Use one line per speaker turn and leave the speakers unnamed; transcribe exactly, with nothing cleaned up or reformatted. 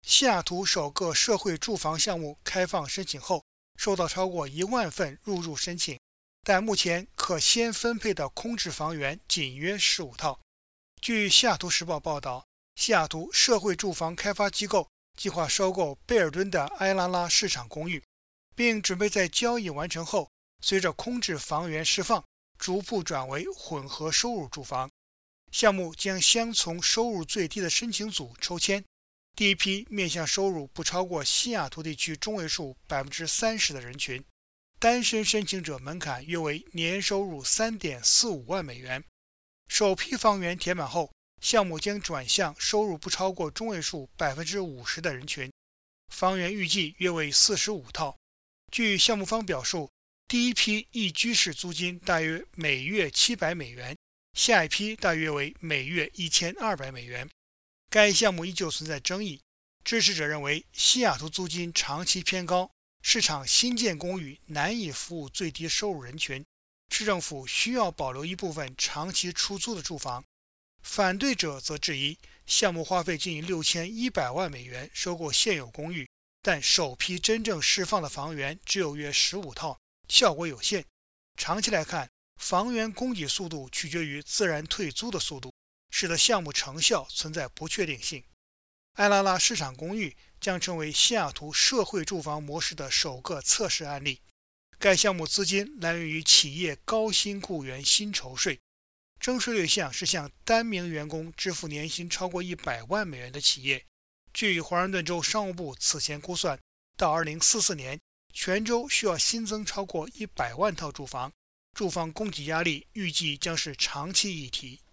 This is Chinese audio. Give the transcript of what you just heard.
西雅图首个社会住房项目开放申请后，收到超过一万份入住申请，但目前可先分配的空置房源仅约十五套。据西雅图时报报道，西雅图社会住房开发机构计划收购贝尔敦的埃拉拉市场公寓，并准备在交易完成后，随着空置房源释放，逐步转为混合收入住房。项目将先从收入最低的申请组抽签，第一批面向收入不超过西雅图地区中位数 百分之三十 的人群，单身申请者门槛约为年收入 三点四五万美元。首批房源填满后，项目将转向收入不超过中位数 百分之五十 的人群，房源预计约为四十五套。据项目方表述，第一批一居室租金大约每月七百美元，下一批大约为每月一千二百美元。该项目依旧存在争议，支持者认为西雅图租金长期偏高，市场新建公寓难以服务最低收入人群，市政府需要保留一部分长期出租的住房。反对者则质疑，项目花费近六千一百万美元收购现有公寓，但首批真正释放的房源只有约十五套，效果有限。长期来看，房源供给速度取决于自然退租的速度，使得项目成效存在不确定性。埃拉拉市场公寓将成为西雅图社会住房模式的首个测试案例。该项目资金来源于企业高薪雇员薪酬税，征税对象是向单名员工支付年薪超过一百万美元的企业。据华盛顿州商务部此前估算，到二零四四年，全州需要新增超过一百万套住房，住房供给压力预计将是长期议题。